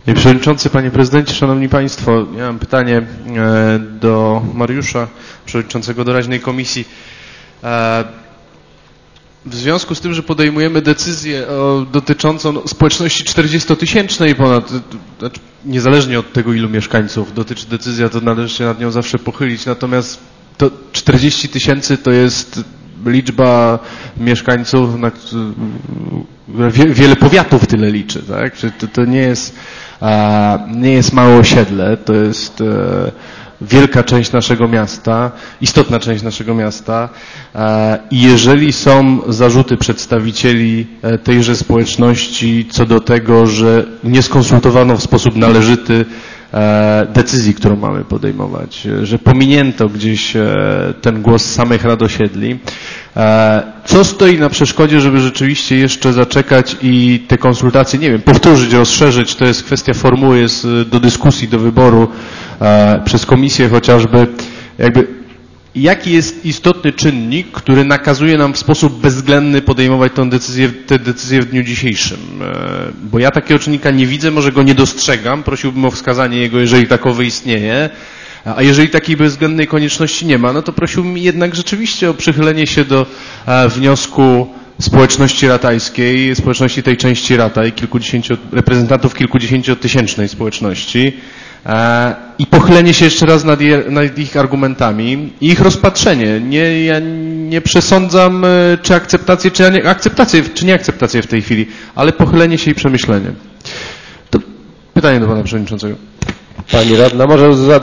Panie Przewodniczący, Panie Prezydencie, Szanowni Państwo, ja mam pytanie do Mariusza, Przewodniczącego doraźnej Komisji. W związku z tym, że podejmujemy decyzję dotyczącą społeczności 40-tysięcznej ponad, znaczy niezależnie od tego, ilu mieszkańców dotyczy decyzja, to należy się nad nią zawsze pochylić, natomiast to 40 000 to jest liczba mieszkańców, wiele powiatów tyle liczy, tak? To nie jest małe osiedle, to jest wielka część naszego miasta, istotna część naszego miasta i jeżeli są zarzuty przedstawicieli tejże społeczności co do tego, że nie skonsultowano w sposób należyty decyzji, którą mamy podejmować, że pominięto gdzieś ten głos samych rad osiedli, co stoi na przeszkodzie, żeby rzeczywiście jeszcze zaczekać i te konsultacje, nie wiem, powtórzyć, rozszerzyć, to jest kwestia formuły, jest do dyskusji, do wyboru przez komisję chociażby, jakby jaki jest istotny czynnik, który nakazuje nam w sposób bezwzględny podejmować tę decyzję w dniu dzisiejszym. Bo ja takiego czynnika nie widzę, może go nie dostrzegam, prosiłbym o wskazanie jego, jeżeli takowy istnieje, a jeżeli takiej bezwzględnej konieczności nie ma, no to prosiłbym jednak rzeczywiście o przychylenie się do wniosku społeczności ratajskiej, społeczności tej części Rataj, reprezentantów kilkudziesięciotysięcznej społeczności i pochylenie się jeszcze raz nad ich argumentami i ich rozpatrzenie. Ja nie przesądzam, czy akceptację, czy nie akceptację w tej chwili, ale pochylenie się i przemyślenie. To pytanie do Pana Przewodniczącego. Pani radna, może